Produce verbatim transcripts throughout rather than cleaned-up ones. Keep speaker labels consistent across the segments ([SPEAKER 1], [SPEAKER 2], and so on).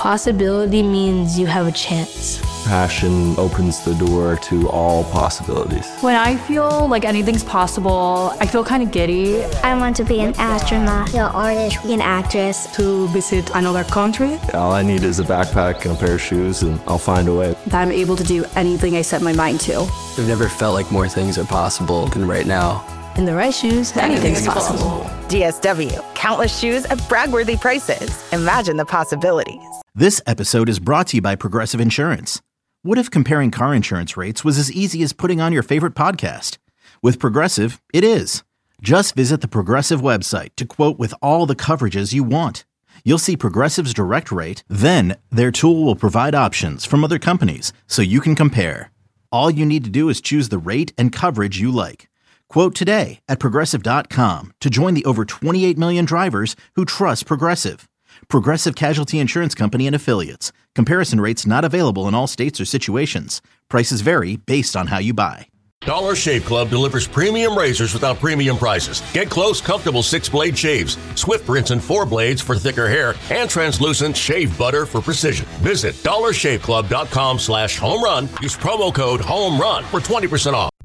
[SPEAKER 1] Possibility means you have a chance.
[SPEAKER 2] Passion opens the door to all possibilities.
[SPEAKER 3] When I feel like anything's possible, I feel kind of giddy.
[SPEAKER 4] I want to be an astronaut, an artist, an actress.
[SPEAKER 5] To visit another country.
[SPEAKER 2] All I need is a backpack and a pair of shoes, and I'll find a way.
[SPEAKER 5] That I'm able to do anything I set my mind to.
[SPEAKER 6] I've never felt like more things are possible than right now.
[SPEAKER 1] In the right shoes, anything's, anything's possible.
[SPEAKER 7] possible. D S W. Countless shoes at brag-worthy prices. Imagine the possibilities.
[SPEAKER 8] This episode is brought to you by Progressive Insurance. What if comparing car insurance rates was as easy as putting on your favorite podcast? With Progressive, it is. Just visit the Progressive website to quote with all the coverages you want. You'll see Progressive's direct rate, then their tool will provide options from other companies so you can compare. All you need to do is choose the rate and coverage you like. Quote today at Progressive dot com to join the over twenty-eight million drivers who trust Progressive. Progressive Casualty Insurance Company and Affiliates. Comparison rates not available in all states or situations. Prices vary based on how you buy.
[SPEAKER 9] Dollar Shave Club delivers premium razors without premium prices. Get close, comfortable six-blade shaves, swift rinse and four blades for thicker hair, and translucent shave butter for precision. Visit dollar shave club dot com slash home run. Use promo code HOMERUN for twenty percent off.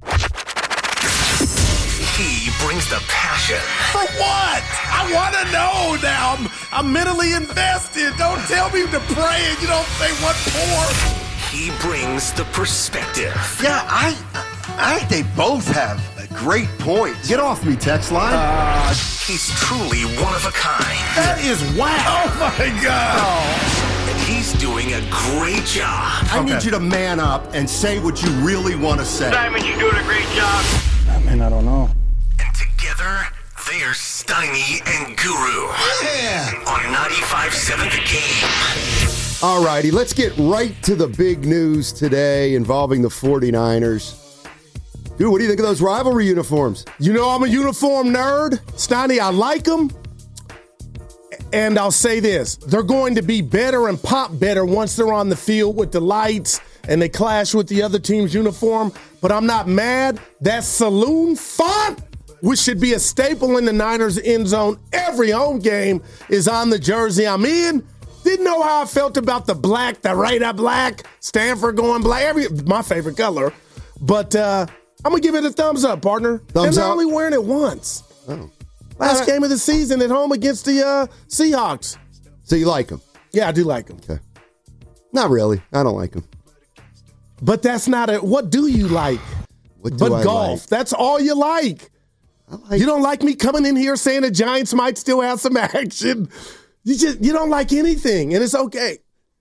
[SPEAKER 10] He brings the passion.
[SPEAKER 11] For what? I want to know now. I'm, I'm mentally invested. Don't tell me to pray and you don't say what for.
[SPEAKER 10] He brings the perspective.
[SPEAKER 12] Yeah, I I think they both have great points.
[SPEAKER 13] Get off me, text line.
[SPEAKER 10] Uh, he's truly one of a kind.
[SPEAKER 11] That is wow. Oh, my God.
[SPEAKER 10] Oh. And he's doing a great job.
[SPEAKER 13] I okay. need you to man up and say what you really want to say.
[SPEAKER 14] Simon, you're doing a great job.
[SPEAKER 15] I mean, I don't know.
[SPEAKER 10] And together, they are Steiny and Guru.
[SPEAKER 12] Yeah.
[SPEAKER 10] On ninety-five point seven The Game.
[SPEAKER 13] All righty, let's get right to the big news today involving the 49ers. Dude, what do you think of those rivalry uniforms?
[SPEAKER 16] You know, I'm a uniform nerd. Steiny, I like them. And I'll say this. They're going to be better and pop better once they're on the field with the lights and they clash with the other team's uniform. But I'm not mad. That saloon font, which should be a staple in the Niners end zone every home game, is on the jersey I'm in. Didn't know how I felt about the black, the Raider black, Stanford going black, every my favorite color. But uh, I'm going to give it a thumbs up, partner.
[SPEAKER 13] Thumbs
[SPEAKER 16] and
[SPEAKER 13] up?
[SPEAKER 16] I'm only wearing it once.
[SPEAKER 13] Oh.
[SPEAKER 16] Last
[SPEAKER 13] right.
[SPEAKER 16] game of the season at home against the uh, Seahawks.
[SPEAKER 13] So you like them?
[SPEAKER 16] Yeah, I do like them.
[SPEAKER 13] Okay. Not really. I don't like them.
[SPEAKER 16] But that's not a, what do you like?
[SPEAKER 13] What do
[SPEAKER 16] but
[SPEAKER 13] I
[SPEAKER 16] golf.
[SPEAKER 13] Like?
[SPEAKER 16] That's all you like.
[SPEAKER 13] I like.
[SPEAKER 16] You don't like me coming in here saying the Giants might still have some action. You just you don't like anything, and it's okay.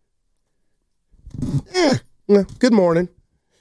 [SPEAKER 16] Yeah. Good morning.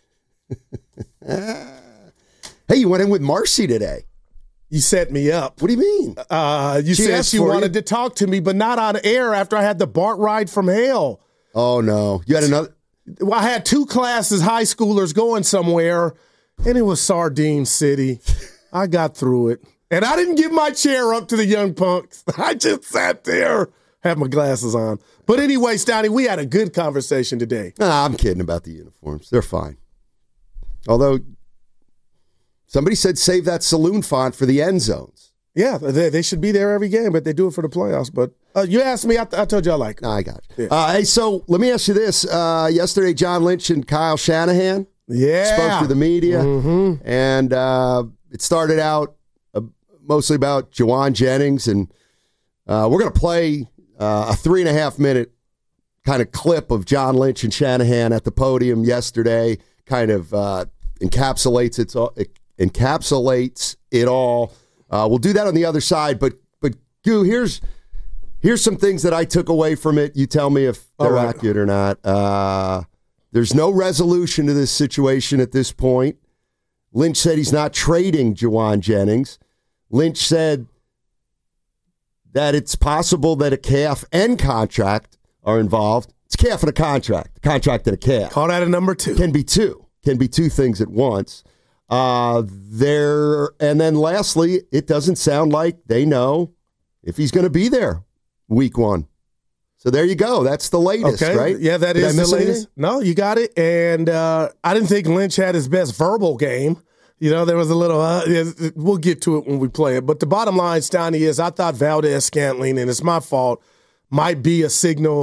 [SPEAKER 13] Hey, you went in with Marcy today.
[SPEAKER 16] You set me up.
[SPEAKER 13] What do you mean?
[SPEAKER 16] Uh, you
[SPEAKER 13] she
[SPEAKER 16] said she wanted
[SPEAKER 13] you?
[SPEAKER 16] to talk to me, but not on air after I had the BART ride from hell.
[SPEAKER 13] Oh, no. You had another?
[SPEAKER 16] Well, I had two classes, high schoolers going somewhere, and it was Sardine City. I got through it. And I didn't give my chair up to the young punks. I just sat there, had my glasses on. But anyway, Steiny, we had a good conversation today.
[SPEAKER 13] Nah, I'm kidding about the uniforms. They're fine. Although, somebody said save that saloon font for the end zones.
[SPEAKER 16] Yeah, they, they should be there every game, but they do it for the playoffs. But uh, you asked me, I, I told you I like it.
[SPEAKER 13] No, I got you.
[SPEAKER 16] Yeah.
[SPEAKER 13] Uh, hey, so let me ask you this. Uh, yesterday, John Lynch and Kyle Shanahan
[SPEAKER 16] yeah.
[SPEAKER 13] spoke to the media,
[SPEAKER 16] mm-hmm.
[SPEAKER 13] and uh, it started out uh, mostly about Jauan Jennings, and uh, we're going to play uh, a three and a half minute kind of clip of John Lynch and Shanahan at the podium yesterday, kind of uh, encapsulates it, it encapsulates it all. Uh, we'll do that on the other side, but but Goo, here's here's some things that I took away from it. You tell me if they're right. accurate or not. Uh, there's no resolution to this situation at this point. Lynch said he's not trading Jauan Jennings. Lynch said that it's possible that a calf and contract are involved. It's a calf and a contract. A contract and a calf.
[SPEAKER 16] Call that a number two.
[SPEAKER 13] Can be two. Can be two things at once. Uh, there, and then lastly, it doesn't sound like they know if he's going to be there week one. So there you go. That's the latest,
[SPEAKER 16] okay.
[SPEAKER 13] right?
[SPEAKER 16] Yeah, that
[SPEAKER 13] Did
[SPEAKER 16] is
[SPEAKER 13] I miss
[SPEAKER 16] the latest.
[SPEAKER 13] anything?
[SPEAKER 16] No, you got it. And uh, I didn't think Lynch had his best verbal game. You know, there was a little, uh, we'll get to it when we play it. But the bottom line, Steiny, is I thought Valdez Scantling, and it's my fault, might be a signal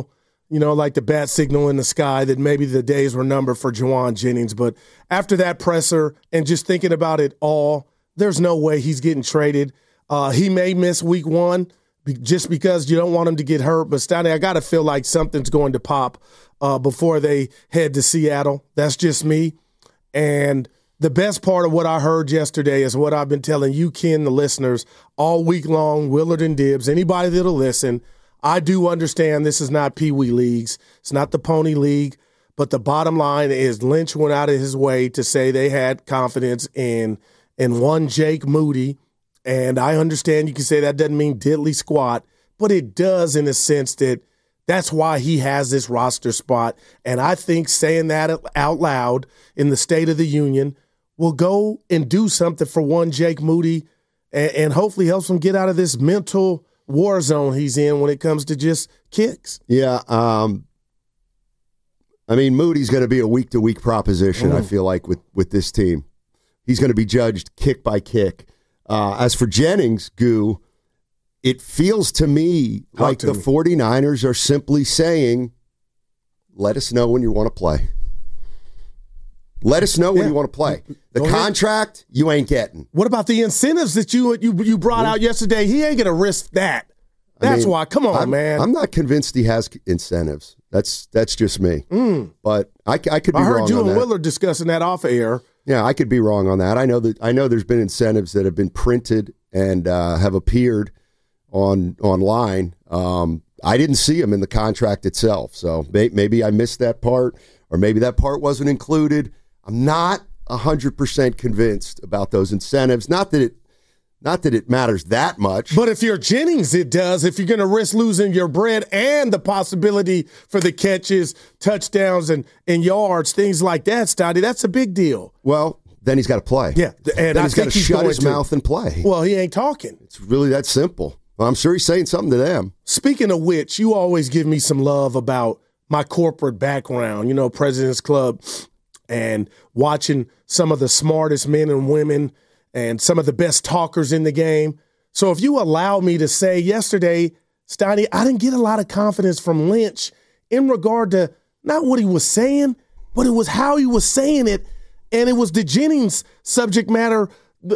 [SPEAKER 16] you know, like the bat signal in the sky that maybe the days were numbered for Jauan Jennings. But after that presser and just thinking about it all, there's no way he's getting traded. Uh, he may miss week one just because you don't want him to get hurt. But, Stoney, I got to feel like something's going to pop uh, before they head to Seattle. That's just me. And the best part of what I heard yesterday is what I've been telling you, Ken, the listeners, all week long, Willard and Dibbs, anybody that'll listen. I do understand this is not Pee Wee Leagues. It's not the Pony League. But the bottom line is Lynch went out of his way to say they had confidence in, in one Jake Moody. And I understand you can say that doesn't mean diddly squat, but it does in a sense that that's why he has this roster spot. And I think saying that out loud in the State of the Union will go and do something for one Jake Moody and, and hopefully helps him get out of this mental war zone he's in when it comes to just kicks.
[SPEAKER 13] Yeah. Um, I mean, Moody's going to be a week-to-week proposition, mm. I feel like, with, with this team. He's going to be judged kick by kick. Uh, as for Jennings, Goo, it feels to me Talk like to the me. 49ers are simply saying, let us know when you want to play. Let us know when yeah. you want to play. The Go contract, ahead. You ain't getting.
[SPEAKER 16] What about the incentives that you you, you brought yeah. out yesterday? He ain't going to risk that. That's I mean, why. Come on,
[SPEAKER 13] I'm,
[SPEAKER 16] man.
[SPEAKER 13] I'm not convinced he has incentives. That's that's just me.
[SPEAKER 16] Mm.
[SPEAKER 13] But I, I could be
[SPEAKER 16] I
[SPEAKER 13] wrong on that.
[SPEAKER 16] I heard you and Willard discussing that off air.
[SPEAKER 13] Yeah, I could be wrong on that. I know that I know there's been incentives that have been printed and uh, have appeared on online. Um, I didn't see them in the contract itself, so may, maybe I missed that part, or maybe that part wasn't included. I'm not one hundred percent convinced about those incentives. Not that it not that it matters that much.
[SPEAKER 16] But if you're Jennings, it does. If you're going to risk losing your bread and the possibility for the catches, touchdowns, and, and yards, things like that, Stoddy, that's a big deal.
[SPEAKER 13] Well, then he's got to play.
[SPEAKER 16] Yeah, and
[SPEAKER 13] then
[SPEAKER 16] I
[SPEAKER 13] he's got to shut his
[SPEAKER 16] to.
[SPEAKER 13] mouth and play.
[SPEAKER 16] Well, he ain't talking.
[SPEAKER 13] It's really that simple. Well, I'm sure he's saying something to them.
[SPEAKER 16] Speaking of which, you always give me some love about my corporate background, you know, President's Club, and watching some of the smartest men and women and some of the best talkers in the game. So if you allow me to say yesterday, Steiny, I didn't get a lot of confidence from Lynch in regard to not what he was saying, but it was how he was saying it. And it was the Jennings subject matter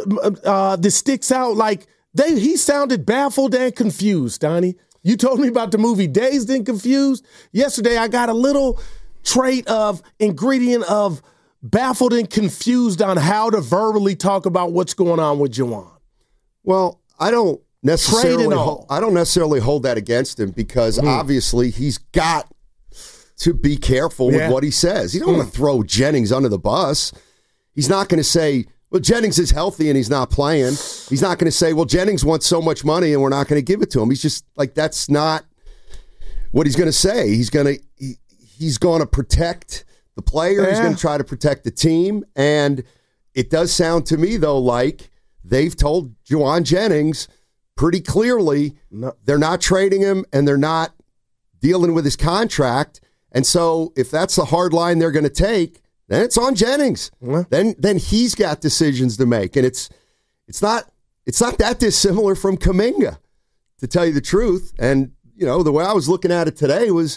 [SPEAKER 16] uh, that sticks out. Like they, he sounded baffled and confused, Steiny. You told me about the movie Dazed and Confused. Yesterday I got a little trait of ingredient of baffled and confused on how to verbally talk about what's going on with Jauan.
[SPEAKER 13] Well, I don't necessarily hold, I don't necessarily hold that against him because mm. obviously he's got to be careful yeah. with what he says. He don't mm. want to throw Jennings under the bus. He's not going to say, well, Jennings is healthy and he's not playing. He's not going to say, well, Jennings wants so much money and we're not going to give it to him. He's just like, that's not what he's going to say. He's going to he, he's going to protect the player. Yeah. He's going to try to protect the team. And it does sound to me, though, like they've told Jauan Jennings pretty clearly no. they're not trading him and they're not dealing with his contract. And so if that's the hard line they're going to take, then it's on Jennings. Yeah. Then then he's got decisions to make. And it's it's not it's not that dissimilar from Kuminga, to tell you the truth. And, you know, the way I was looking at it today was,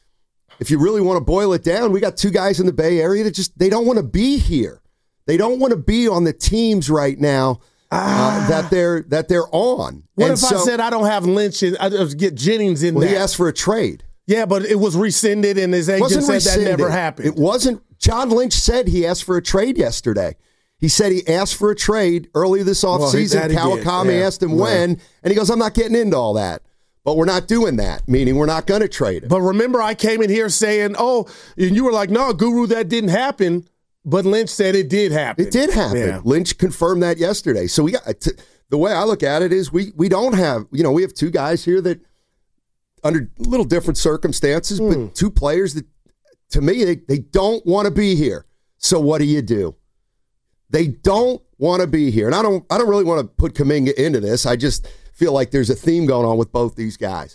[SPEAKER 13] if you really want to boil it down, we got two guys in the Bay Area that just, they don't want to be here. They don't want to be on the teams right now uh, ah. that they're that they're on.
[SPEAKER 16] What
[SPEAKER 13] and
[SPEAKER 16] if
[SPEAKER 13] so,
[SPEAKER 16] I said I don't have Lynch, I just get Jennings in
[SPEAKER 13] well,
[SPEAKER 16] there?
[SPEAKER 13] He asked for a trade.
[SPEAKER 16] Yeah, but it was rescinded and his agent said rescinded. That never happened.
[SPEAKER 13] It wasn't. John Lynch said he asked for a trade yesterday. He said he asked for a trade earlier this offseason. Well, Kawakami yeah. asked him right. when, and he goes, I'm not getting into all that. But we're not doing that, meaning we're not going to trade him.
[SPEAKER 16] But remember, I came in here saying, oh, and you were like, no, Guru, that didn't happen. But Lynch said it did happen.
[SPEAKER 13] It did happen. Yeah. Lynch confirmed that yesterday. So we got to, the way I look at it is we we don't have, you know, we have two guys here that under a little different circumstances, mm. but two players that, to me, they, they don't want to be here. So what do you do? They don't want to be here. And I don't I don't really want to put Kuminga into this. I just feel like there's a theme going on with both these guys.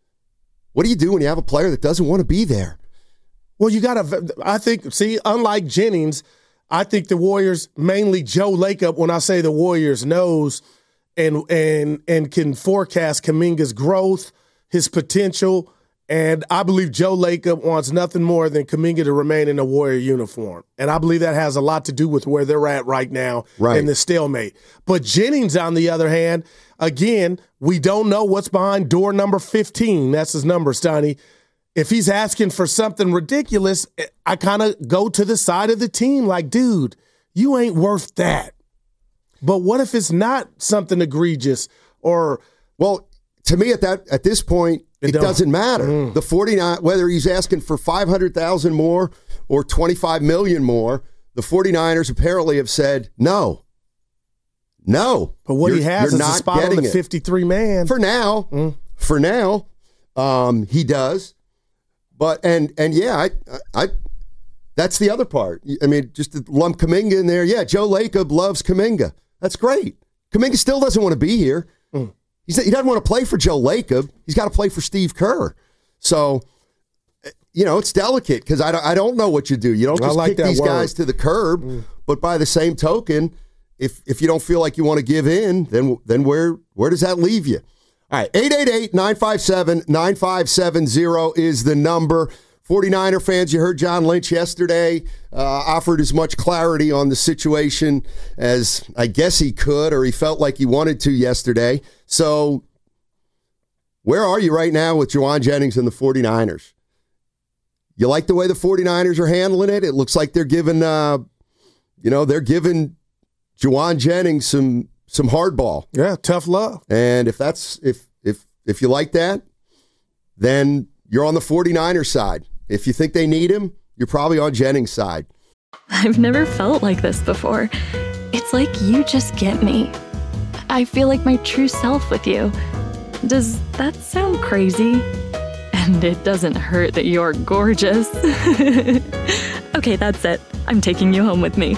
[SPEAKER 13] What do you do when you have a player that doesn't want to be there?
[SPEAKER 16] Well, you got to, I think, see, unlike Jennings, I think the Warriors, mainly Joe Lacob, when I say the Warriors, knows and and and can forecast Kuminga's growth, his potential, And I believe Joe Lacob wants nothing more than Kuminga to remain in a Warrior uniform. And I believe that has a lot to do with where they're at right now
[SPEAKER 13] right.
[SPEAKER 16] in the stalemate. But Jennings, on the other hand, again, we don't know what's behind door number fifteen. That's his number, Steiny. If he's asking for something ridiculous, I kind of go to the side of the team like, dude, you ain't worth that. But what if it's not something egregious or –
[SPEAKER 13] well, to me at that at this point, it, it doesn't matter. Mm. The forty-nine, whether he's asking for five hundred thousand more or twenty-five million more, the 49ers apparently have said no. No.
[SPEAKER 16] But what he has is a spot on the fifty-three man.
[SPEAKER 13] For now. Mm. For now. Um, he does. But and and yeah, I I that's the other part. I mean, just to lump Kuminga in there. Yeah, Joe Lacob loves Kuminga. That's great. Kuminga still doesn't want to be here. Mm. He's, he doesn't want to play for Joe Lacob. He's got to play for Steve Kerr. So, you know, it's delicate because I don't, I don't know what you do. You don't just like kick these word. guys to the curb. Mm. But by the same token, if if you don't feel like you want to give in, then then where where does that leave you? All right, eight eight eight, nine five seven, nine five seven zero is the number. 49er fans, you heard John Lynch yesterday, uh, offered as much clarity on the situation as I guess he could or he felt like he wanted to yesterday. So where are you right now with Jauan Jennings and the 49ers? You like the way the 49ers are handling it? It looks like they're giving, uh, you know, they're giving Jauan Jennings some some hardball.
[SPEAKER 16] Yeah, tough love.
[SPEAKER 13] And if that's if if if you like that, then you're on the 49ers side. If you think they need him, you're probably on Jennings' side.
[SPEAKER 14] I've never felt like this before. It's like you just get me. I feel like my true self with you. Does that sound crazy? And it doesn't hurt that you're gorgeous. Okay, that's it. I'm taking you home with me.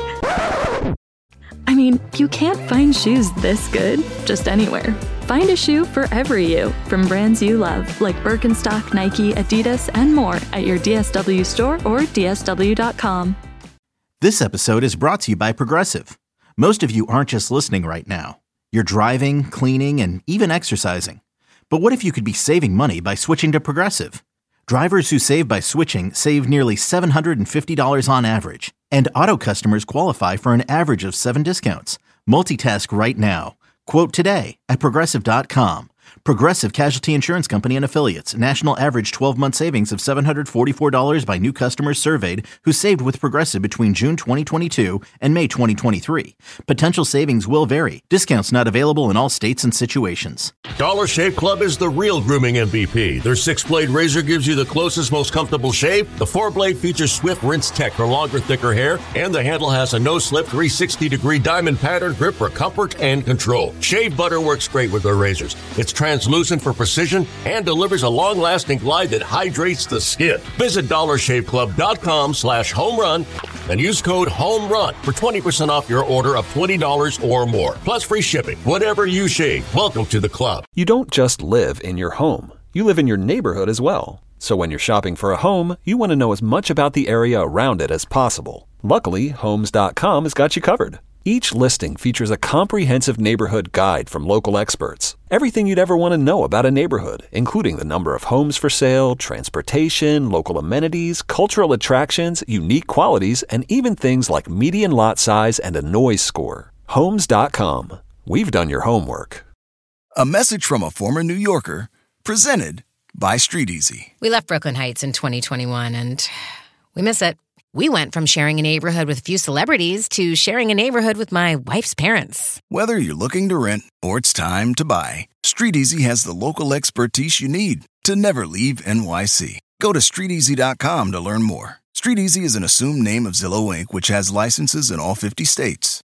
[SPEAKER 14] I mean, you can't find shoes this good just anywhere. Find a shoe for every you from brands you love, like Birkenstock, Nike, Adidas, and more at your D S W store or D S W dot com.
[SPEAKER 8] This episode is brought to you by Progressive. Most of you aren't just listening right now. You're driving, cleaning, and even exercising. But what if you could be saving money by switching to Progressive? Drivers who save by switching save nearly seven hundred fifty dollars on average. And auto customers qualify for an average of seven discounts. Multitask right now. Quote today at Progressive dot com. Progressive Casualty Insurance Company and Affiliates. National average twelve-month savings of seven hundred forty-four dollars by new customers surveyed who saved with Progressive between June twenty twenty-two and May twenty twenty-three. Potential savings will vary. Discounts not available in all states and situations.
[SPEAKER 9] Dollar Shave Club is the real grooming M V P. Their six-blade razor gives you the closest, most comfortable shave. The four-blade features Swift Rinse Tech for longer, thicker hair. And the handle has a no-slip three hundred sixty degree diamond pattern grip for comfort and control. Shave butter works great with their razors. It's translucent for precision and delivers a long-lasting glide that hydrates the skin. Visit dollar shave club dot com slash home run and use code HOMERUN for twenty percent off your order of twenty dollars or more. Plus free shipping. Whatever you shave, welcome to the club.
[SPEAKER 15] You don't just live in your home. You live in your neighborhood as well. So when you're shopping for a home, you want to know as much about the area around it as possible. Luckily, homes dot com has got you covered. Each listing features a comprehensive neighborhood guide from local experts. Everything you'd ever want to know about a neighborhood, including the number of homes for sale, transportation, local amenities, cultural attractions, unique qualities, and even things like median lot size and a noise score. homes dot com. We've done your homework.
[SPEAKER 17] A message from a former New Yorker, presented by Street Easy.
[SPEAKER 18] We left Brooklyn Heights in twenty twenty-one, and we miss it. We went from sharing a neighborhood with a few celebrities to sharing a neighborhood with my wife's parents.
[SPEAKER 17] Whether you're looking to rent or it's time to buy, Street Easy has the local expertise you need to never leave N Y C. Go to street easy dot com to learn more. Street Easy is an assumed name of Zillow Incorporated, which has licenses in all fifty states.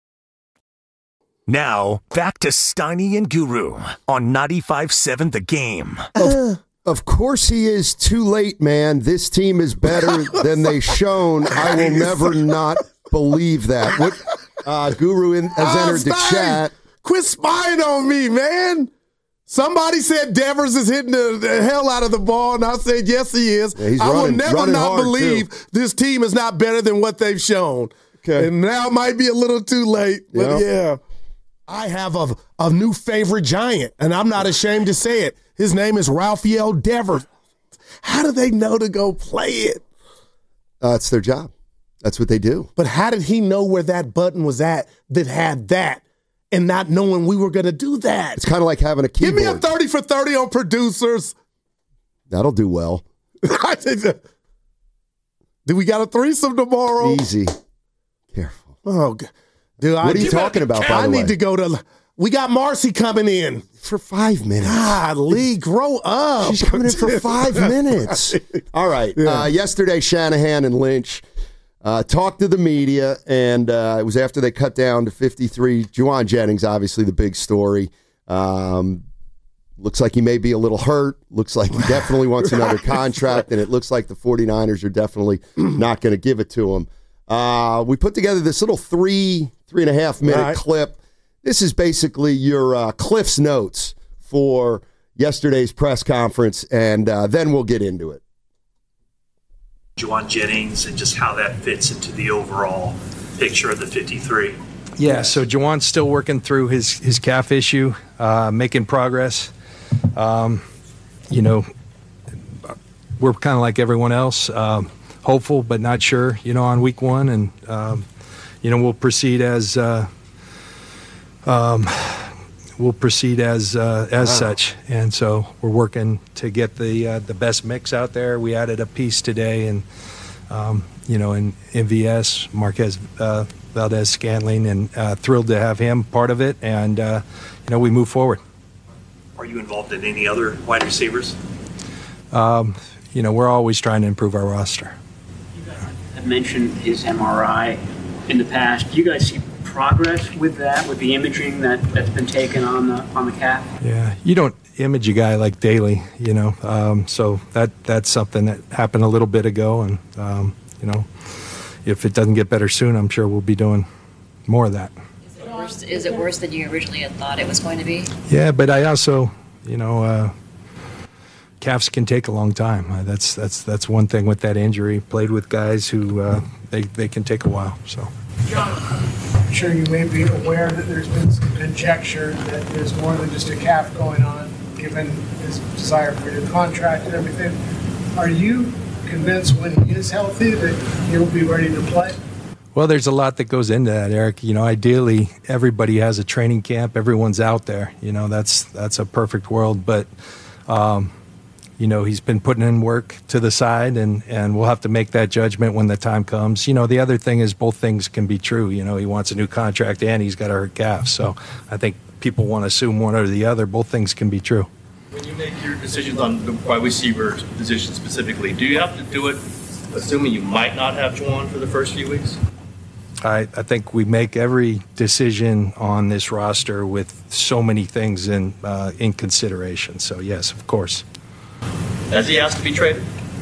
[SPEAKER 10] Now, back to Steiny and Guru on ninety-five seven The Game.
[SPEAKER 13] Of, of course he is too late, man. This team is better than they've shown. I will never not believe that. What uh, Guru in, has
[SPEAKER 16] oh,
[SPEAKER 13] entered
[SPEAKER 16] Stein,
[SPEAKER 13] the chat.
[SPEAKER 16] Quit spying on me, man. Somebody said Devers is hitting the, the hell out of the ball, and I said, yes, he is.
[SPEAKER 13] Yeah, he's
[SPEAKER 16] I
[SPEAKER 13] running,
[SPEAKER 16] will never not believe
[SPEAKER 13] too.
[SPEAKER 16] this team is not better than what they've shown. Okay. And now it might be a little too late, but yep. yeah. I have a, a new favorite Giant, and I'm not ashamed to say it. His name is Rafael Devers. How do they know to go play it?
[SPEAKER 13] Uh, it's their job. That's what they do.
[SPEAKER 16] But how did he know where that button was at that had that and not knowing we were going to do that?
[SPEAKER 13] It's kind of like having a keyboard.
[SPEAKER 16] Give me a thirty for thirty on producers.
[SPEAKER 13] That'll do well.
[SPEAKER 16] Do we got a threesome tomorrow?
[SPEAKER 13] Easy. Careful.
[SPEAKER 16] Oh, dude.
[SPEAKER 13] What
[SPEAKER 16] I,
[SPEAKER 13] are you talking about, by the
[SPEAKER 16] I
[SPEAKER 13] way?
[SPEAKER 16] need to go to... We got Marcy coming in.
[SPEAKER 13] For five minutes.
[SPEAKER 16] God, Lee, grow up.
[SPEAKER 13] She's coming in for five minutes. All right.
[SPEAKER 16] Yeah.
[SPEAKER 13] Uh, yesterday, Shanahan and Lynch uh, talked to the media, and uh, it was after they cut down to fifty-three. Jauan Jennings, obviously the big story. Um, looks like he may be a little hurt. Looks like he definitely wants another contract, and it looks like the 49ers are definitely not going to give it to him. Uh, we put together this little three, three and a half minute
[SPEAKER 16] right.
[SPEAKER 13] clip. This is basically your uh, Cliff's Notes for yesterday's press conference, and uh, then we'll get into it.
[SPEAKER 19] Jauan Jennings and just how that fits into the overall picture of the fifty-three.
[SPEAKER 20] Yeah, so Jauan's still working through his, his calf issue, uh, making progress. Um, you know, we're kind of like everyone else, um, hopeful but not sure, you know, on week one. And, um, you know, we'll proceed as uh, um, we'll proceed as uh, as wow. such. And so we're working to get the uh, the best mix out there. We added a piece today, and, um, you know, in M V S, Marquez uh, Valdez-Scantling, and uh, thrilled to have him part of it. And, uh, you know, we move forward.
[SPEAKER 19] Are you involved in any other wide receivers?
[SPEAKER 20] Um, you know, we're always trying to improve our roster.
[SPEAKER 21] You guys have mentioned his M R I in the past. Do you guys see progress with that, with the imaging that, that's been taken on the on the calf?
[SPEAKER 20] Yeah, you don't image a guy like daily, you know. Um, so that that's something that happened a little bit ago, and um, you know, if it doesn't get better soon, I'm sure we'll be doing more of that.
[SPEAKER 22] Is it worse, is it worse than you originally had thought it was going to be?
[SPEAKER 20] Yeah, but I also, you know, uh, calves can take a long time. Uh, that's that's that's one thing with that injury. Played with guys who uh, they they can take a while. So.
[SPEAKER 23] John, I'm sure you may be aware that there's been some conjecture that there's more than just a calf going on, given his desire for a new contract and everything. Are you convinced when he is healthy that he'll be ready to play?
[SPEAKER 20] Well, there's a lot that goes into that, Eric. You know, ideally, everybody has a training camp. Everyone's out there. You know, that's that's a perfect world. But, um, you know, he's been putting in work to the side, and, and we'll have to make that judgment when the time comes. You know, the other thing is both things can be true. You know, he wants a new contract and he's got a hurt calf. So I think people want to assume one or the other. Both things can be true.
[SPEAKER 24] When you make your decisions on the wide receiver position specifically, do you have to do it assuming you might not have Jauan for the first few weeks?
[SPEAKER 20] I, I think we make every decision on this roster with so many things in uh, in consideration. So, yes, of course.
[SPEAKER 24] Has he asked to be traded?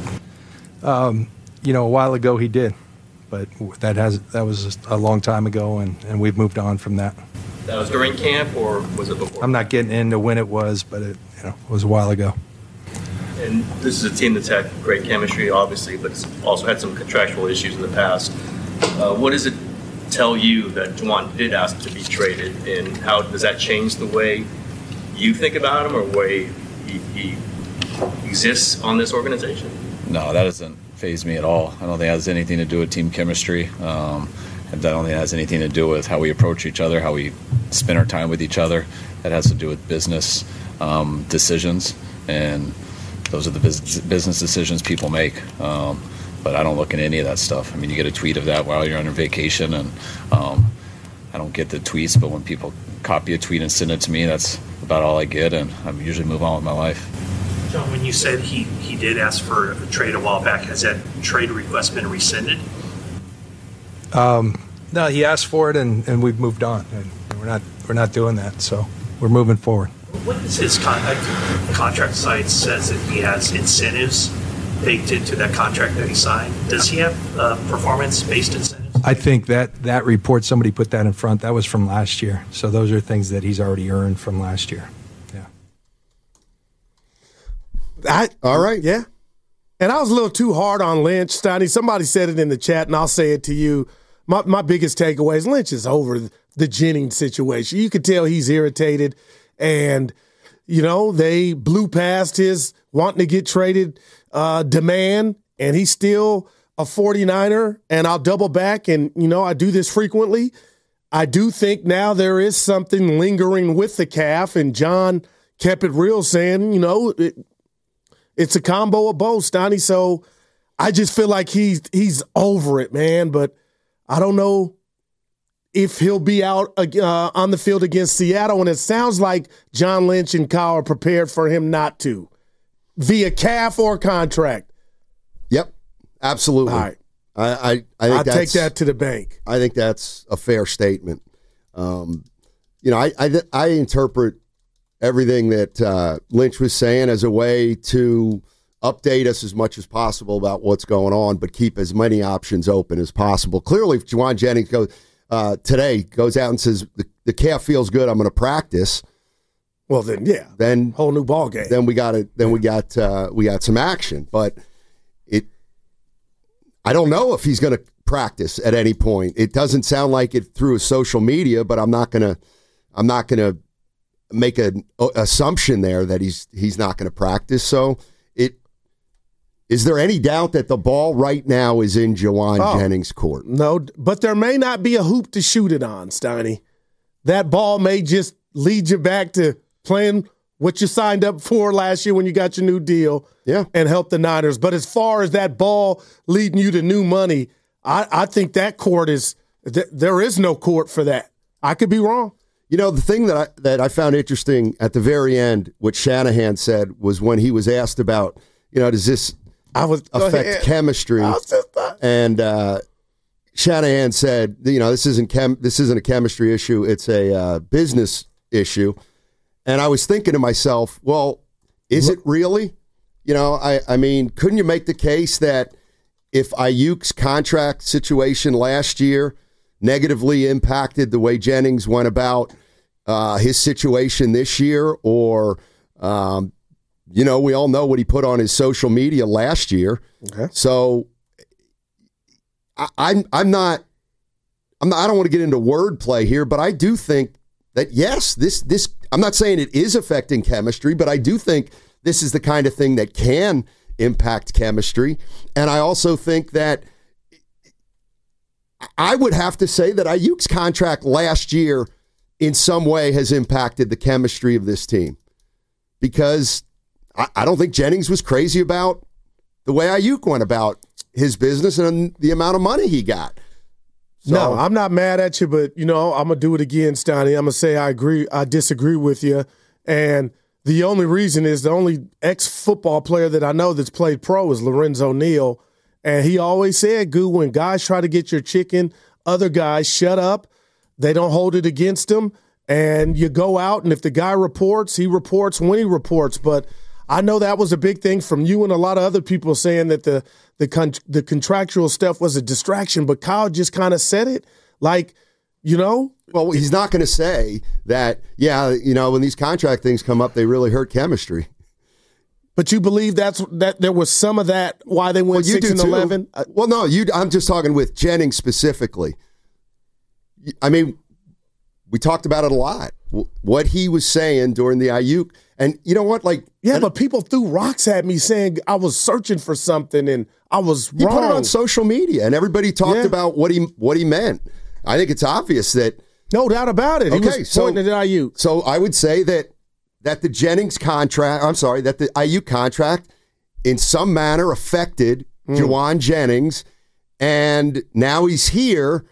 [SPEAKER 20] Um, you know, a while ago he did, but that has that was a long time ago, and, and we've moved on from that.
[SPEAKER 24] That was during camp, or was it before?
[SPEAKER 20] I'm not getting into when it was, but it you know was a while ago.
[SPEAKER 24] And this is a team that's had great chemistry, obviously, but it's also had some contractual issues in the past. Uh, what does it tell you that Jauan did ask to be traded, and how does that change the way you think about him or the way he, he exists on this organization?
[SPEAKER 25] No, that doesn't faze me at all. I don't think it has anything to do with team chemistry. Um, and I don't think it has anything to do with how we approach each other, how we spend our time with each other. That has to do with business um, decisions, and those are the business, business decisions people make. Um, but I don't look at any of that stuff. I mean, you get a tweet of that while you're on a vacation, and um, I don't get the tweets, but when people copy a tweet and send it to me, that's about all I get, and I usually move on with my life.
[SPEAKER 19] John, when you said he, he did ask for a trade a while back, has that trade request been rescinded?
[SPEAKER 20] Um, no, he asked for it, and, and we've moved on. And we're not we're not doing that, so we're moving forward.
[SPEAKER 19] What is his con- contract site says that he has incentives baked into that contract that he signed? Does he have uh, performance-based incentives?
[SPEAKER 20] I think that that report, somebody put that in front. That was from last year. So those are things that he's already earned from last year. Yeah.
[SPEAKER 16] I, All right. Yeah. And I was a little too hard on Lynch, Steiny. Somebody said it in the chat, and I'll say it to you. My my biggest takeaway is Lynch is over the Jennings situation. You could tell he's irritated, and you know, they blew past his wanting to get traded uh, demand, and he's still a forty-niner, and I'll double back, and, you know, I do this frequently. I do think now there is something lingering with the calf, and John kept it real saying, you know, it, it's a combo of both, Stoney. So I just feel like he's he's over it, man, but I don't know if he'll be out uh, on the field against Seattle, and it sounds like John Lynch and Kyle are prepared for him not to, via calf or contract.
[SPEAKER 13] Yep, absolutely.
[SPEAKER 16] All right.
[SPEAKER 13] I, I, I think
[SPEAKER 16] I'll
[SPEAKER 13] that's,
[SPEAKER 16] take that to the bank.
[SPEAKER 13] I think that's a fair statement. Um, you know, I, I, I interpret everything that uh, Lynch was saying as a way to update us as much as possible about what's going on, but keep as many options open as possible. Clearly, if Jauan Jennings goes uh, today, goes out and says, the, the calf feels good, I'm going to practice.
[SPEAKER 16] Well, then, yeah.
[SPEAKER 13] Then
[SPEAKER 16] whole new ball game.
[SPEAKER 13] Then we got it. Then we got uh, we got some action, but it. I don't know if he's going to practice at any point. It doesn't sound like it through his social media, but I'm not going to. I'm not going to make an assumption there that he's he's not going to practice. So it. Is there any doubt that the ball right now is in Jauan
[SPEAKER 16] oh,
[SPEAKER 13] Jennings' court?
[SPEAKER 16] No, but there may not be a hoop to shoot it on, Steiny. That ball may just lead you back to playing what you signed up for last year when you got your new deal,
[SPEAKER 13] yeah,
[SPEAKER 16] and help the Niners. But as far as that ball leading you to new money, I, I think that court is th- there is no court for that. I could be wrong.
[SPEAKER 13] You know, the thing that I, that I found interesting at the very end, what Shanahan said was when he was asked about, you know, does this
[SPEAKER 16] I was,
[SPEAKER 13] affect chemistry? And uh, Shanahan said, you know, this isn't chem- this isn't a chemistry issue; it's a uh, business issue. And I was thinking to myself, well, is it really? You know, I, I mean, couldn't you make the case that if Ayuk's contract situation last year negatively impacted the way Jennings went about uh, his situation this year, or um, you know, we all know what he put on his social media last year.
[SPEAKER 16] Okay.
[SPEAKER 13] So I, I'm I'm not I'm not I don't want to get into wordplay here, but I do think that yes, this this I'm not saying it is affecting chemistry, but I do think this is the kind of thing that can impact chemistry. And I also think that I would have to say that Ayuk's contract last year in some way has impacted the chemistry of this team, because I, I don't think Jennings was crazy about the way Ayuk went about his business and the amount of money he got. So,
[SPEAKER 16] no, I'm not mad at you, but, you know, I'm going to do it again, Stoney. I'm going to say I agree. I disagree with you. And the only reason is the only ex-football player that I know that's played pro is Lorenzo Neal. And he always said, Goo, when guys try to get your chicken, other guys shut up. They don't hold it against them. And you go out, and if the guy reports, he reports when he reports. But I know that was a big thing from you and a lot of other people saying that the the con- the contractual stuff was a distraction, but Kyle just kind of said it like, you know.
[SPEAKER 13] Well, he's not going to say that, yeah, you know, when these contract things come up, they really hurt chemistry.
[SPEAKER 16] But you believe that's that there was some of that why they went
[SPEAKER 13] well,
[SPEAKER 16] six and eleven?
[SPEAKER 13] Well, no, you. I'm just talking with Jennings specifically. I mean, we talked about it a lot. What he was saying during the Ayuk, and you know what, like,
[SPEAKER 16] yeah, but people threw rocks at me saying I was searching for something and I was
[SPEAKER 13] he
[SPEAKER 16] wrong.
[SPEAKER 13] Put it on social media, and everybody talked
[SPEAKER 16] yeah.
[SPEAKER 13] about what he what he meant. I think it's obvious that
[SPEAKER 16] no doubt about it.
[SPEAKER 13] Okay,
[SPEAKER 16] he was
[SPEAKER 13] so,
[SPEAKER 16] pointing at Ayuk.
[SPEAKER 13] So I would say that that the Jennings contract, I'm sorry, that the Ayuk contract in some manner affected mm. Jauan Jennings, and now he's here.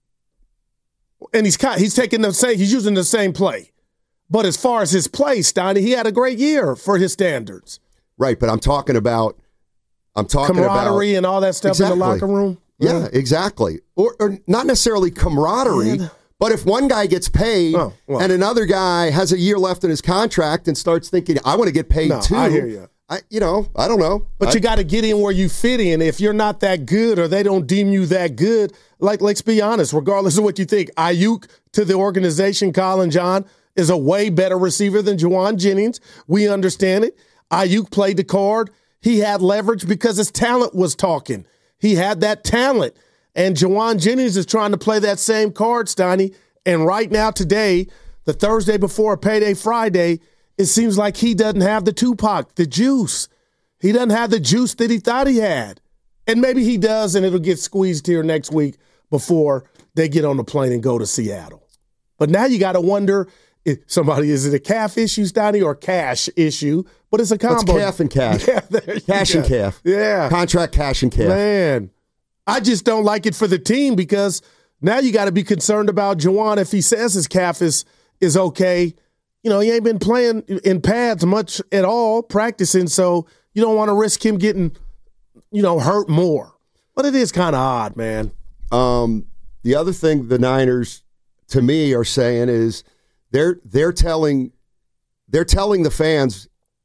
[SPEAKER 16] And he's he's taking the same. He's using the same play, but as far as his play, Steiny, he had a great year for his standards.
[SPEAKER 13] Right, but I'm talking about, I'm talking
[SPEAKER 16] camaraderie
[SPEAKER 13] about,
[SPEAKER 16] and all that stuff
[SPEAKER 13] exactly.
[SPEAKER 16] in the locker room.
[SPEAKER 13] Yeah, yeah. exactly. Or, or not necessarily camaraderie, Man. but if one guy gets paid oh, well. and another guy has a year left in his contract and starts thinking, I want to get paid
[SPEAKER 16] no,
[SPEAKER 13] too.
[SPEAKER 16] I hear you.
[SPEAKER 13] I, you know, I don't know.
[SPEAKER 16] But
[SPEAKER 13] I,
[SPEAKER 16] you got to get in where you fit in. If you're not that good or they don't deem you that good, like, let's be honest, regardless of what you think, Ayuk to the organization, Colin John, is a way better receiver than Jauan Jennings. We understand it. Ayuk played the card. He had leverage because his talent was talking. He had that talent. And Jauan Jennings is trying to play that same card, Steiny. And right now, today, the Thursday before a payday Friday, it seems like he doesn't have the Tupac, the juice. He doesn't have the juice that he thought he had. And maybe he does, and it'll get squeezed here next week before they get on the plane and go to Seattle. But now you got to wonder, if somebody, is it a calf issue, Stoney, or cash issue? But it's a combo.
[SPEAKER 13] It's calf and cash.
[SPEAKER 16] Yeah, there you
[SPEAKER 13] cash
[SPEAKER 16] go.
[SPEAKER 13] and calf.
[SPEAKER 16] Yeah.
[SPEAKER 13] Contract cash and calf.
[SPEAKER 16] Man, I just don't like it for the team because now you got to be concerned about Juwan if he says his calf is is okay. You know, he ain't been playing in pads much at all, practicing, so you don't want to risk him getting, you know, hurt more. But it is kind of odd, man.
[SPEAKER 13] Um, the other thing the Niners, to me, are saying is they're they're telling they're telling the fans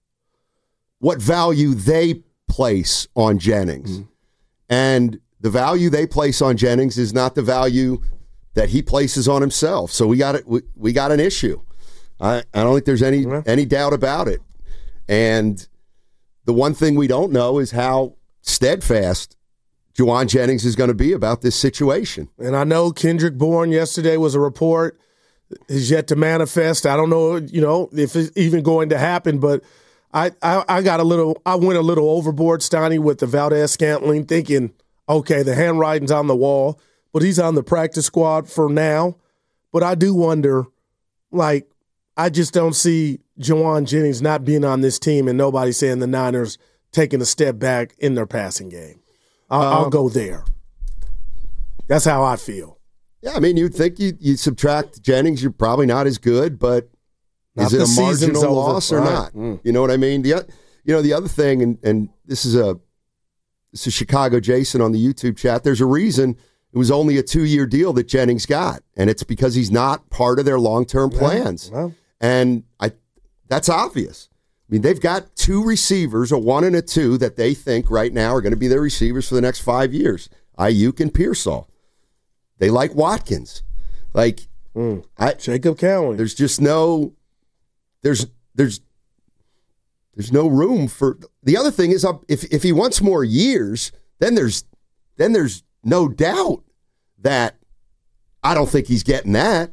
[SPEAKER 13] what value they place on Jennings. Mm-hmm. And the value they place on Jennings is not the value that he places on himself. So we got it. We, we got an issue. I, I don't think there's any mm-hmm. any doubt about it. And the one thing we don't know is how steadfast Juwan Jennings is going to be about this situation.
[SPEAKER 16] And I know Kendrick Bourne yesterday was a report is yet to manifest. I don't know, you know, if it's even going to happen, but I, I, I got a little, I went a little overboard, Stoney, with the Valdez-Scantling, thinking, okay, the handwriting's on the wall, but he's on the practice squad for now. But I do wonder, like, I just don't see Juwan Jennings not being on this team and nobody saying the Niners taking a step back in their passing game. I'll, um, I'll go there. That's how I feel.
[SPEAKER 13] Yeah, I mean, you'd think you you subtract Jennings, you're probably not as good, but
[SPEAKER 16] not
[SPEAKER 13] is it a marginal loss or
[SPEAKER 16] right.
[SPEAKER 13] not?
[SPEAKER 16] Mm.
[SPEAKER 13] You know what I mean? The you know the other thing, and and this is a this is Chicago Jason on the YouTube chat. There's a reason it was only a two year deal that Jennings got, and it's because he's not part of their long term plans.
[SPEAKER 16] Yeah, well.
[SPEAKER 13] And I, that's obvious. I mean, they've got two receivers, a one and a two, that they think right now are going to be their receivers for the next five years. Ayuk and Pearsall. They like Watkins. Like
[SPEAKER 16] mm.
[SPEAKER 13] I,
[SPEAKER 16] Jacob Cowan.
[SPEAKER 13] There's just no. There's there's there's no room for. The other thing is, if if he wants more years, then there's then there's no doubt that I don't think he's getting that.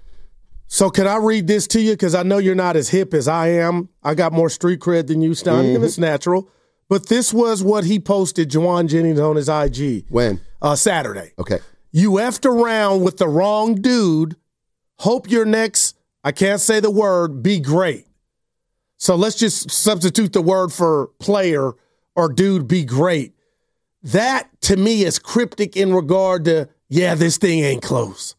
[SPEAKER 16] So can I read this to you? Because I know you're not as hip as I am. I got more street cred than you, Stoney, mm-hmm. and it's natural. But this was what he posted, Juwan Jennings, on his I G.
[SPEAKER 13] When?
[SPEAKER 16] Uh, Saturday.
[SPEAKER 13] Okay.
[SPEAKER 16] You effed around with the wrong dude. Hope your next, I can't say the word, be great. So let's just substitute the word for player or dude, be great. That, to me, is cryptic in regard to, yeah, this thing ain't close.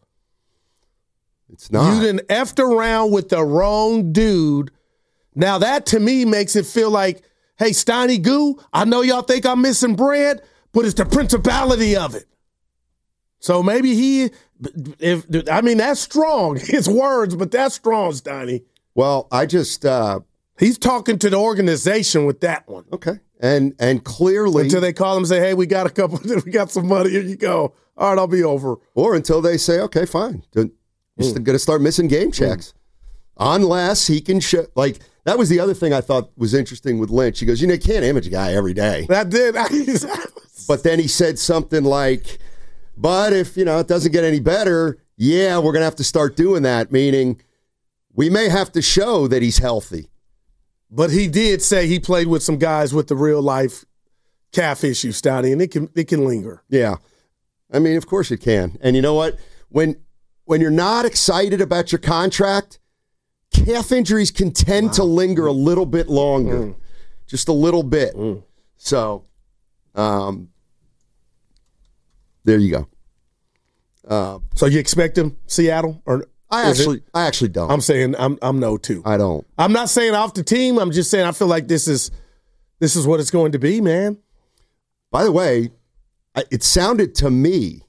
[SPEAKER 13] It's not.
[SPEAKER 16] You done effed around with the wrong dude. Now that to me makes it feel like, hey, Steiny Goo, I know y'all think I'm missing bread, but it's the principality of it. So maybe he, if I mean, that's strong. His words, but that's strong, Steiny.
[SPEAKER 13] Well, I just. Uh,
[SPEAKER 16] He's talking to the organization with that one.
[SPEAKER 13] Okay. And and clearly.
[SPEAKER 16] Until they call him and say, hey, we got a couple, we got some money, here you go. All right, I'll be over.
[SPEAKER 13] Or until they say, okay, fine. You're mm. going to start missing game checks. Mm. Unless he can show, like, that was the other thing I thought was interesting with Lynch. He goes, you know, you can't image a guy every day.
[SPEAKER 16] That did.
[SPEAKER 13] But then he said something like, but if, you know, it doesn't get any better, yeah, we're going to have to start doing that, meaning we may have to show that he's healthy.
[SPEAKER 16] But he did say he played with some guys with the real life calf issue, Stoney, and it can it can linger.
[SPEAKER 13] Yeah. I mean, of course it can. And you know what? When when you're not excited about your contract, calf injuries can tend wow. to linger a little bit longer. Mm. Just a little bit.
[SPEAKER 16] Mm.
[SPEAKER 13] So, um, there you go. Uh,
[SPEAKER 16] so you expect him, Seattle? Or
[SPEAKER 13] I actually it, I actually don't.
[SPEAKER 16] I'm saying I'm I'm no too.
[SPEAKER 13] I don't.
[SPEAKER 16] I'm not saying off the team. I'm just saying I feel like this is this is what it's going to be, man.
[SPEAKER 13] By the way, it sounded to me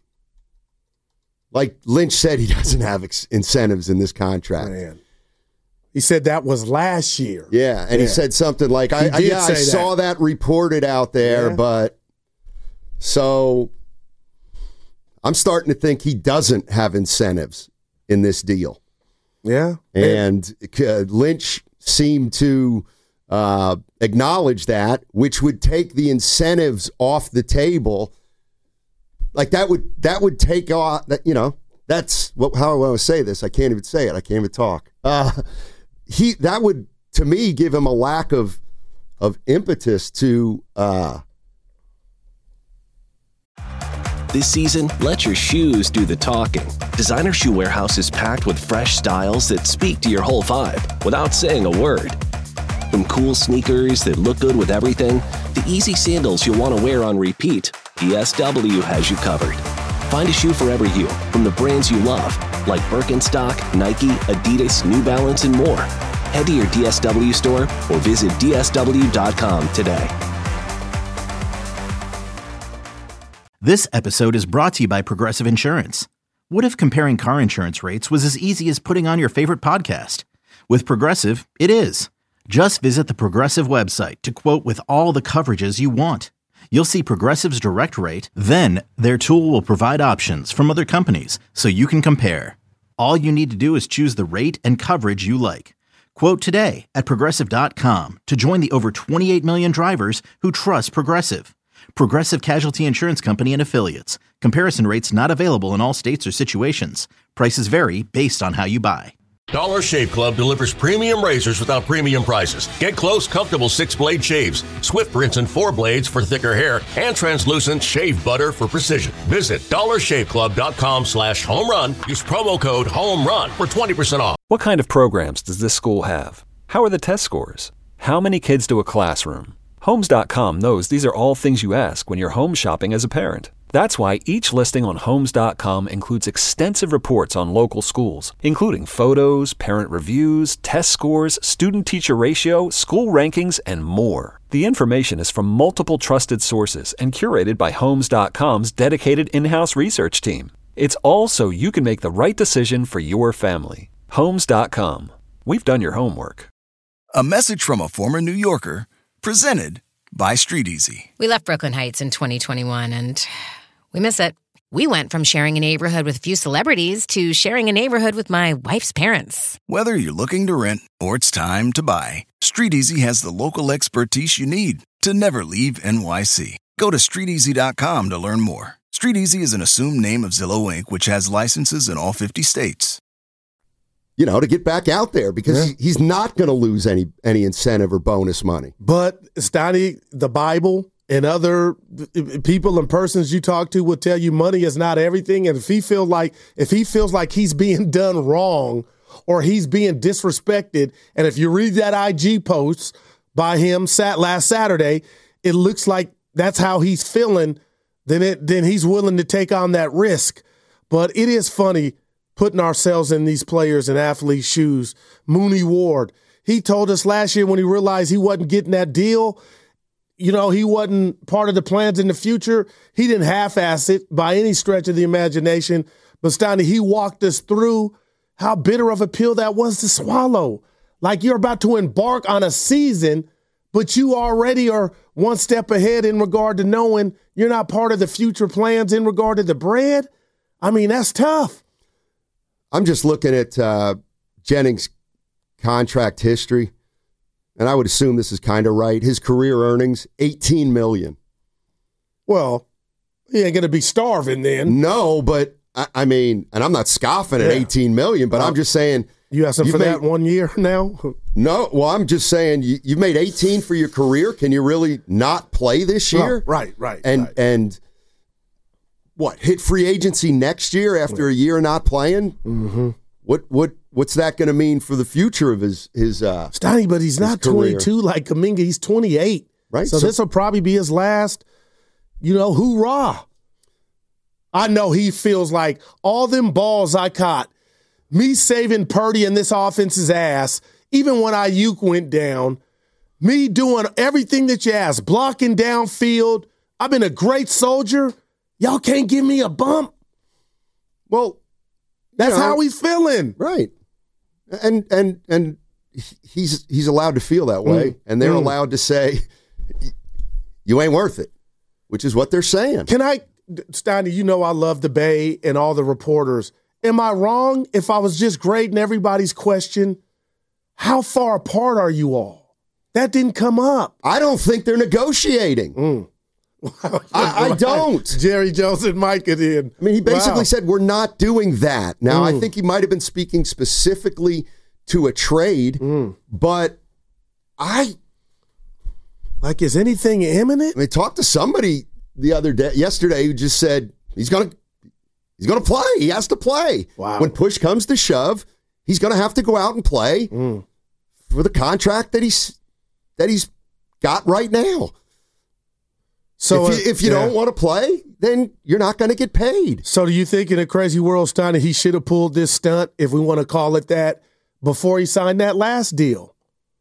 [SPEAKER 13] like Lynch said he doesn't have ex- incentives in this contract.
[SPEAKER 16] Man. He said that was last year.
[SPEAKER 13] Yeah, and yeah. he said something like, I, I, yeah, I saw that. that reported out there, yeah. but so I'm starting to think he doesn't have incentives in this deal.
[SPEAKER 16] Yeah.
[SPEAKER 13] And uh, Lynch seemed to uh, acknowledge that, which would take the incentives off the table. Like that would that would take off, you know, that's what, how I want to say this. I can't even say it. I can't even talk. Uh, he that would to me, give him a lack of of impetus to. Uh,
[SPEAKER 2] This season, let your shoes do the talking. Designer Shoe Warehouse is packed with fresh styles that speak to your whole vibe without saying a word. From cool sneakers that look good with everything to easy sandals you'll want to wear on repeat, D S W has you covered. Find a shoe for every you from the brands you love, like Birkenstock, Nike, Adidas, New Balance, and more. Head to your D S W store or visit D S W dot com today.
[SPEAKER 8] This episode is brought to you by Progressive Insurance. What if comparing car insurance rates was as easy as putting on your favorite podcast? With Progressive, it is. Just visit the Progressive website to quote with all the coverages you want. You'll see Progressive's direct rate, then their tool will provide options from other companies so you can compare. All you need to do is choose the rate and coverage you like. Quote today at Progressive dot com to join the over twenty-eight million drivers who trust Progressive. Progressive Casualty Insurance Company and Affiliates. Comparison rates not available in all states or situations. Prices vary based on how you buy.
[SPEAKER 9] Dollar Shave Club delivers premium razors without premium prices. Get close, comfortable six-blade shaves, Swift rinse and four blades for thicker hair, and translucent shave butter for precision. Visit dollar shave club dot com slash home run. Use promo code HOMERUN for twenty percent off.
[SPEAKER 15] What kind of programs does this school have? How are the test scores? How many kids do a classroom? Homes dot com knows these are all things you ask when you're home shopping as a parent. That's why each listing on Homes dot com includes extensive reports on local schools, including photos, parent reviews, test scores, student-teacher ratio, school rankings, and more. The information is from multiple trusted sources and curated by Homes dot com's dedicated in-house research team. It's all so you can make the right decision for your family. Homes dot com. We've done your homework.
[SPEAKER 17] A message from a former New Yorker, presented by StreetEasy.
[SPEAKER 18] We left Brooklyn Heights in twenty twenty-one, and we miss it. We went from sharing a neighborhood with a few celebrities to sharing a neighborhood with my wife's parents.
[SPEAKER 17] Whether you're looking to rent or it's time to buy, StreetEasy has the local expertise you need to never leave N Y C. Go to street easy dot com to learn more. StreetEasy is an assumed name of Zillow Incorporated, which has licenses in all fifty states.
[SPEAKER 13] You know, to get back out there because yeah. he's not going to lose any any incentive or bonus money.
[SPEAKER 16] But, Stoney, the Bible and other people and persons you talk to will tell you money is not everything. And if he feel like if he feels like he's being done wrong or he's being disrespected, and if you read that I G post by him sat last Saturday, it looks like that's how he's feeling, then it then he's willing to take on that risk. But it is funny putting ourselves in these players and athletes' shoes. Mooney Ward, he told us last year when he realized he wasn't getting that deal, you know, he wasn't part of the plans in the future. He didn't half-ass it by any stretch of the imagination. But, Stoney, he walked us through how bitter of a pill that was to swallow. Like you're about to embark on a season, but you already are one step ahead in regard to knowing you're not part of the future plans in regard to the bread. I mean, that's tough.
[SPEAKER 13] I'm just looking at uh, Jennings' contract history, and I would assume this is kind of right. His career earnings, eighteen million dollars.
[SPEAKER 16] Well, he ain't going to be starving then.
[SPEAKER 13] No, but, I, I mean, and I'm not scoffing at yeah. eighteen million dollars, but I'm just saying.
[SPEAKER 16] You asking for
[SPEAKER 13] made,
[SPEAKER 16] that one year now?
[SPEAKER 13] No, well, I'm just saying you, you made eighteen for your career. Can you really not play this year?
[SPEAKER 16] No, right, right.
[SPEAKER 13] And
[SPEAKER 16] right.
[SPEAKER 13] and what, hit free agency next year after a year not playing?
[SPEAKER 16] Mm-hmm.
[SPEAKER 13] What what what's that going to mean for the future of his his? Uh,
[SPEAKER 16] Stoney, but he's not
[SPEAKER 13] career.
[SPEAKER 16] twenty-two like Kuminga. He's twenty-eight,
[SPEAKER 13] right?
[SPEAKER 16] So, so this will probably be his last. You know, hoorah! I know he feels like all them balls I caught, me saving Purdy and this offense's ass, even when Ayuk went down, me doing everything that you asked, blocking downfield. I've been a great soldier. Y'all can't give me a bump.
[SPEAKER 13] Well,
[SPEAKER 16] that's
[SPEAKER 13] you know,
[SPEAKER 16] how he's feeling.
[SPEAKER 13] Right. And and and he's he's allowed to feel that way, mm. and they're mm. allowed to say, you ain't worth it, which is what they're saying.
[SPEAKER 16] Can I, Stoney, you know I love the Bay and all the reporters. Am I wrong if I was just grading everybody's question? How far apart are you all? That didn't come up.
[SPEAKER 13] I don't think they're negotiating.
[SPEAKER 16] Mm.
[SPEAKER 13] I, I don't.
[SPEAKER 16] Jerry Jones and Micah did.
[SPEAKER 13] I mean, he basically wow. said, we're not doing that. Now,
[SPEAKER 16] mm.
[SPEAKER 13] I think he might have been speaking specifically to a trade,
[SPEAKER 16] mm.
[SPEAKER 13] but I
[SPEAKER 16] like, is anything imminent?
[SPEAKER 13] I mean, talked to somebody the other day, yesterday, who just said he's gonna he's gonna play. He has to play.
[SPEAKER 16] Wow.
[SPEAKER 13] When push comes to shove, he's gonna have to go out and play
[SPEAKER 16] mm.
[SPEAKER 13] for the contract that he's that he's got right now.
[SPEAKER 16] So
[SPEAKER 13] if you, if you
[SPEAKER 16] yeah.
[SPEAKER 13] don't want to play, then you're not going to get paid.
[SPEAKER 16] So do you think in a crazy world, Steiny, he should have pulled this stunt, if we want to call it that, before he signed that last deal?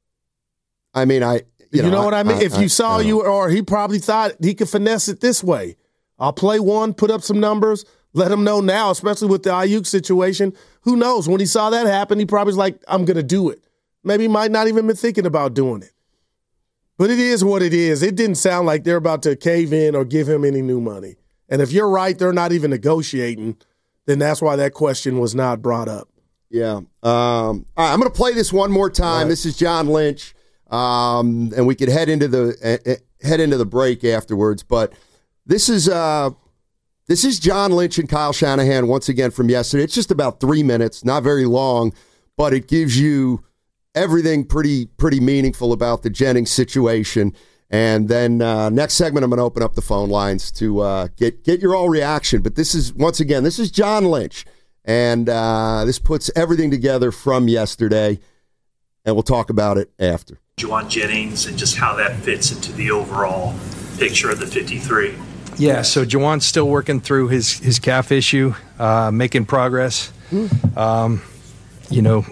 [SPEAKER 13] I mean, I you,
[SPEAKER 16] you
[SPEAKER 13] know,
[SPEAKER 16] know what I, I mean.
[SPEAKER 13] I,
[SPEAKER 16] if you
[SPEAKER 13] I,
[SPEAKER 16] saw
[SPEAKER 13] I
[SPEAKER 16] you, or he probably thought he could finesse it this way. I'll play one, put up some numbers, let him know now, especially with the Ayuk situation. Who knows? When he saw that happen, he probably was like, "I'm going to do it." Maybe he might not even been thinking about doing it. But it is what it is. It didn't sound like they're about to cave in or give him any new money. And if you're right, they're not even negotiating, then that's why that question was not brought up.
[SPEAKER 13] Yeah. Um, all right, I'm going to play this one more time. Right. This is John Lynch, um, and we could head into the uh, head into the break afterwards. But this is uh, this is John Lynch and Kyle Shanahan once again from yesterday. It's just about three minutes, not very long, but it gives you everything pretty pretty meaningful about the Jennings situation. And then uh, next segment, I'm going to open up the phone lines to uh, get get your all reaction. But this is, once again, this is John Lynch. And uh, this puts everything together from yesterday. And we'll talk about it after.
[SPEAKER 19] Jauan Jennings and just how that fits into the overall picture of the fifty-three.
[SPEAKER 20] Yeah, so Jauan's still working through his, his calf issue, uh, making progress. Mm. Um, you know,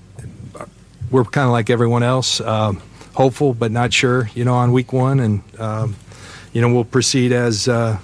[SPEAKER 20] we're kind of like everyone else, um, hopeful but not sure, you know, on week one. And, um, you know, we'll proceed as uh,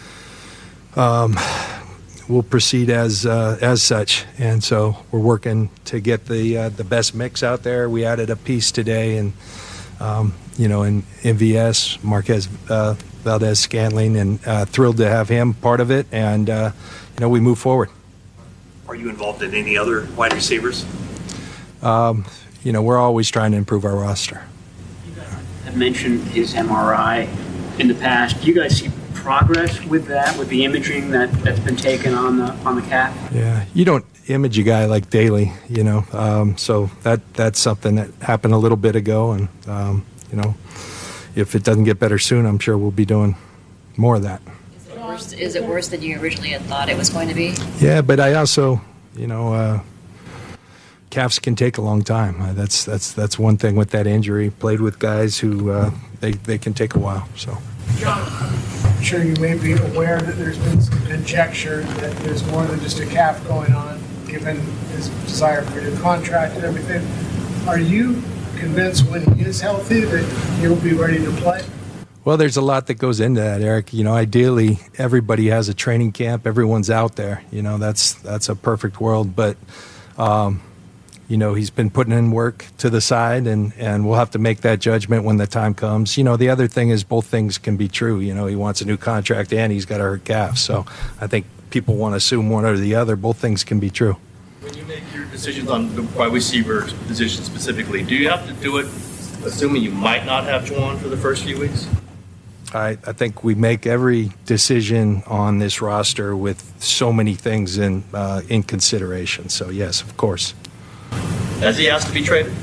[SPEAKER 20] um, we'll proceed as uh, as such. And so we're working to get the uh, the best mix out there. We added a piece today, and, um, you know, in M V S, Marquez uh, Valdez-Scantling, and uh, thrilled to have him part of it. And, uh, you know, we move forward.
[SPEAKER 19] Are you involved in any other wide receivers?
[SPEAKER 20] Um You know, we're always trying to improve our roster.
[SPEAKER 21] You guys have mentioned his M R I in the past. Do you guys see progress with that, with the imaging that, that's been taken on the on the calf?
[SPEAKER 20] Yeah, you don't image a guy like daily, you know. Um, so that that's something that happened a little bit ago, and um, you know, if it doesn't get better soon, I'm sure we'll be doing more of that.
[SPEAKER 22] Is it worse, is it worse than you originally had thought it was going to be?
[SPEAKER 20] Yeah, but I also, you know. Uh, Calves can take a long time. Uh, that's that's that's one thing with that injury. Played with guys who uh, they they can take a while. So,
[SPEAKER 23] John, I'm sure you may be aware that there's been some conjecture that there's more than just a calf going on, given his desire for a new contract and everything. Are you convinced when he is healthy that he'll be ready to play?
[SPEAKER 20] Well, there's a lot that goes into that, Eric. You know, ideally, everybody has a training camp. Everyone's out there. You know, that's that's a perfect world, but. Um, You know, he's been putting in work to the side, and, and we'll have to make that judgment when the time comes. You know, the other thing is both things can be true. You know, he wants a new contract and he's got a hurt calf. So I think people want to assume one or the other. Both things can be true.
[SPEAKER 24] When you make your decisions on the wide receiver position specifically, do you have to do it assuming you might not have Jauan for the first few weeks?
[SPEAKER 20] I, I think we make every decision on this roster with so many things in, uh, in consideration. So, yes, of course.
[SPEAKER 24] Has he asked to be traded?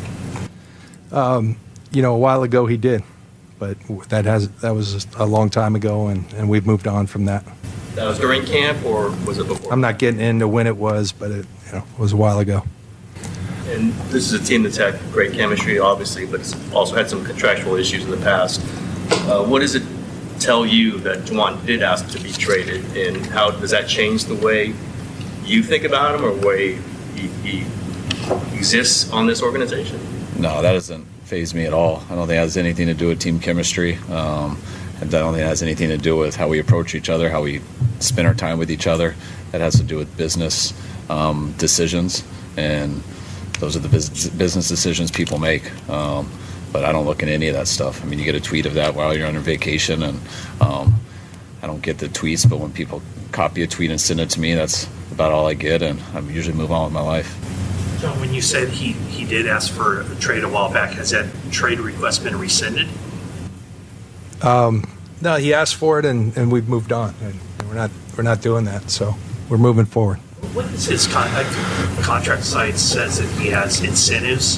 [SPEAKER 20] Um, you know, a while ago he did, but that has that was a long time ago, and, and we've moved on from that.
[SPEAKER 24] That was during camp, or was it before?
[SPEAKER 20] I'm not getting into when it was, but it you know was a while ago.
[SPEAKER 24] And this is a team that's had great chemistry, obviously, but it's also had some contractual issues in the past. Uh, what does it tell you that Jauan did ask to be traded, and how does that change the way you think about him, or the way he, he exists on this organization?
[SPEAKER 25] No, that doesn't faze me at all. I don't think it has anything to do with team chemistry. Um, and I don't think it has anything to do with how we approach each other, how we spend our time with each other. That has to do with business um, decisions, and those are the business, business decisions people make. Um, but I don't look at any of that stuff. I mean, you get a tweet of that while you're on vacation, and um, I don't get the tweets, but when people copy a tweet and send it to me, that's about all I get, and I usually move on with my life.
[SPEAKER 19] John, when you said he, he did ask for a trade a while back, has that trade request been rescinded?
[SPEAKER 20] Um, no, he asked for it, and, and we've moved on. And we're not we're not doing that, so we're moving forward.
[SPEAKER 19] What is his con- uh, contract site says that he has incentives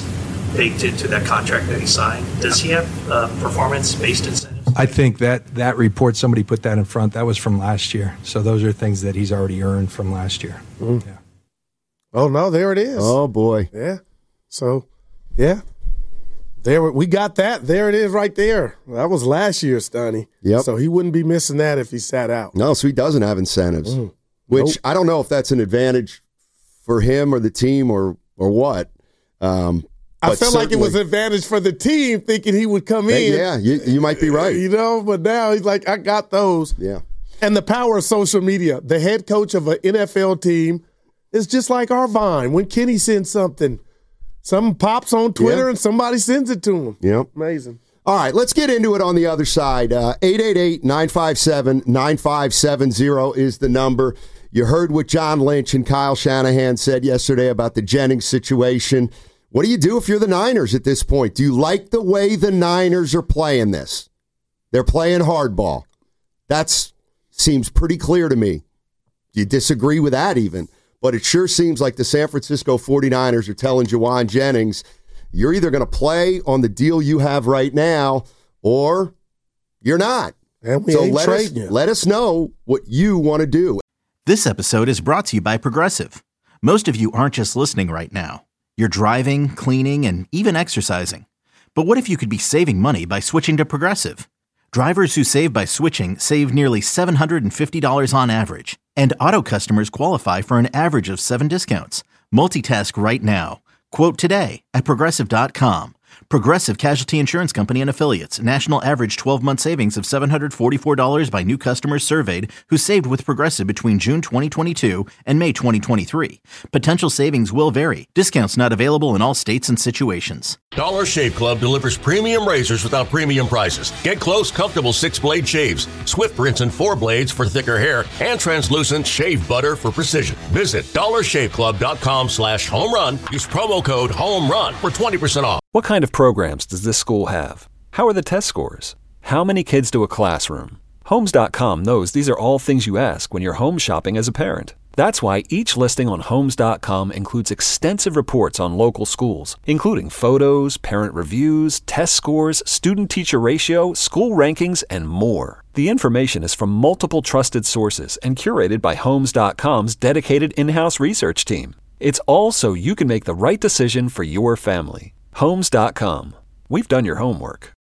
[SPEAKER 19] baked into that contract that he signed. Does he have uh, performance-based incentives?
[SPEAKER 20] I think that that report, somebody put that in front, that was from last year. So those are things that he's already earned from last year.
[SPEAKER 16] Mm.
[SPEAKER 20] Yeah.
[SPEAKER 16] Oh, no, there it is.
[SPEAKER 13] Oh, boy.
[SPEAKER 16] Yeah. So, yeah. There we got that. There it is right there. That was last year, Stoney.
[SPEAKER 13] Yep.
[SPEAKER 16] So he wouldn't be missing that if he sat out.
[SPEAKER 13] No, so he doesn't have incentives,
[SPEAKER 16] Mm.
[SPEAKER 13] which
[SPEAKER 16] Nope.
[SPEAKER 13] I don't know if that's an advantage for him or the team or or what. Um,
[SPEAKER 16] I
[SPEAKER 13] but
[SPEAKER 16] felt like it was
[SPEAKER 13] certainly-
[SPEAKER 16] an advantage for the team thinking he would come in.
[SPEAKER 13] Yeah, you, you might be right.
[SPEAKER 16] You know, but now he's like, I got those.
[SPEAKER 13] Yeah.
[SPEAKER 16] And the power of social media. The head coach of an N F L team is just like Arvine. When Kenny sends something, something pops on Twitter
[SPEAKER 13] Yeah.
[SPEAKER 16] and somebody sends it to him.
[SPEAKER 13] Yep.
[SPEAKER 16] Amazing.
[SPEAKER 13] All right, let's get into it on the other side. Uh, eight eight eight, nine five seven, nine five seven zero is the number. You heard what John Lynch and Kyle Shanahan said yesterday about the Jennings situation. What do you do if you're the Niners at this point? Do you like the way the Niners are playing this? They're playing hardball. That seems pretty clear to me. Do you disagree with that even? But it sure seems like the San Francisco forty-niners are telling Jauan Jennings, you're either going to play on the deal you have right now or you're not.
[SPEAKER 16] And we
[SPEAKER 13] so
[SPEAKER 16] ain't
[SPEAKER 13] let us,
[SPEAKER 16] trading you.
[SPEAKER 13] let us know what you want to do.
[SPEAKER 8] This episode is brought to you by Progressive. Most of you aren't just listening right now. You're driving, cleaning, and even exercising. But what if you could be saving money by switching to Progressive? Drivers who save by switching save nearly seven hundred fifty dollars on average. And auto customers qualify for an average of seven discounts. Multitask right now. Quote today at Progressive dot com. Progressive Casualty Insurance Company and Affiliates. National average twelve-month savings of seven hundred forty-four dollars by new customers surveyed who saved with Progressive between June twenty twenty-two and May twenty twenty-three. Potential savings will vary. Discounts not available in all states and situations.
[SPEAKER 9] Dollar Shave Club delivers premium razors without premium prices. Get close, comfortable six-blade shaves, Swift rinse and four blades for thicker hair, and translucent shave butter for precision. Visit dollar shave club dot com slash home run. Use promo code HOMERUN for twenty percent off.
[SPEAKER 15] What kind of programs does this school have? How are the test scores? How many kids do a classroom? Homes dot com knows these are all things you ask when you're home shopping as a parent. That's why each listing on Homes dot com includes extensive reports on local schools, including photos, parent reviews, test scores, student-teacher ratio, school rankings, and more. The information is from multiple trusted sources and curated by Homes dot com's dedicated in-house research team. It's all so you can make the right decision for your family. Homes dot com. We've done your homework.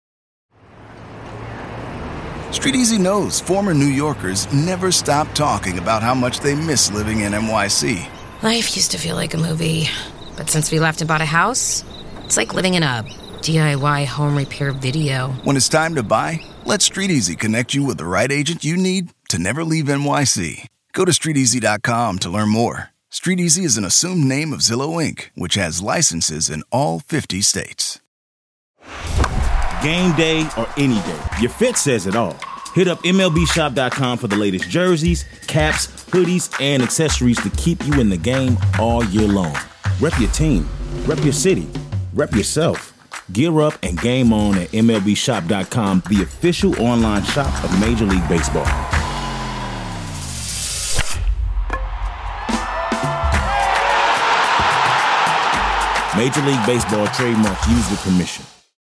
[SPEAKER 17] Street Easy knows former New Yorkers never stop talking about how much they miss living in N Y C.
[SPEAKER 18] Life used to feel like a movie, but since we left and bought a house, it's like living in a D I Y home repair video.
[SPEAKER 17] When it's time to buy, let Street Easy connect you with the right agent you need to never leave N Y C. Go to street easy dot com to learn more. Street Easy is an assumed name of Zillow Incorporated, which has licenses in all fifty states.
[SPEAKER 1] Game day or any day, your fit says it all. Hit up M L B shop dot com for the latest jerseys, caps, hoodies, and accessories to keep you in the game all year long. Rep your team, rep your city, rep yourself. Gear up and game on at M L B shop dot com, the official online shop of Major League Baseball. Major League Baseball trademarks used with permission.